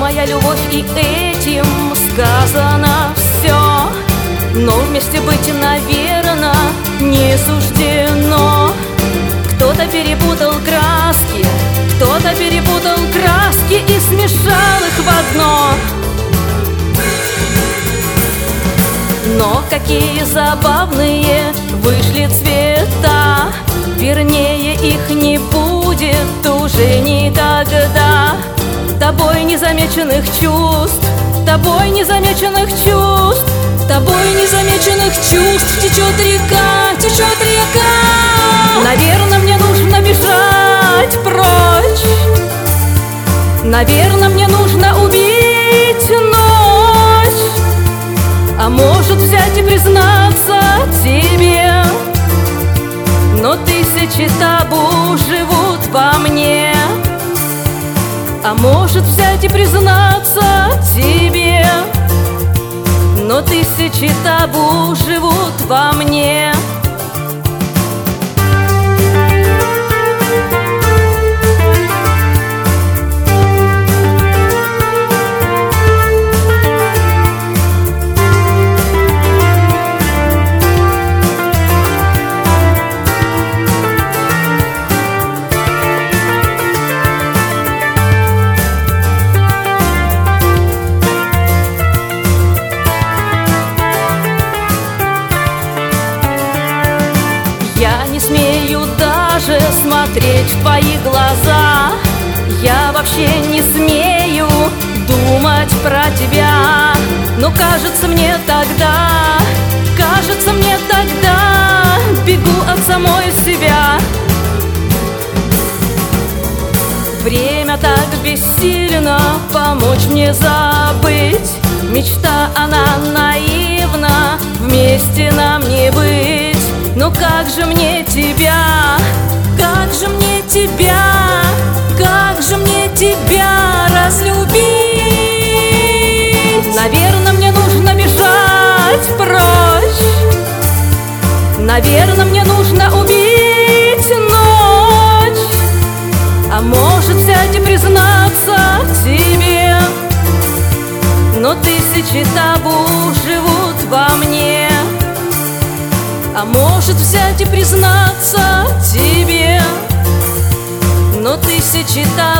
моя любовь, и этим сказано все. Но вместе быть, наверно, не суждено. Кто-то перепутал краски, кто-то перепутал краски и смешал их в одно. Но какие забавные вышли цвета, вернее, их не будет уже никогда. Тобой незамеченных чувств, тобой незамеченных чувств, тобой незамеченных чувств течет река, течет река. Наверно, мне нужно бежать прочь, наверно, мне нужно убить ночь, а может взять и признаться тебе. Но тысячи табу живут во мне, а может взять и признаться тебе. Но тысячи табу живут во мне. Я не смею даже смотреть в твои глаза. Я вообще не смею думать про тебя. Но кажется мне тогда, бегу от самой себя. Время так бессильно помочь мне забыть. Мечта, она наивна, вместе нам не быть. Но как же мне тебя, как же мне тебя, как же мне тебя разлюбить? Наверно, мне нужно бежать прочь, наверно, мне нужно убить ночь, а может взять и признаться тебе. Но тысячи табу живут во мне, а может взять и признаться тебе. Но тысячи табу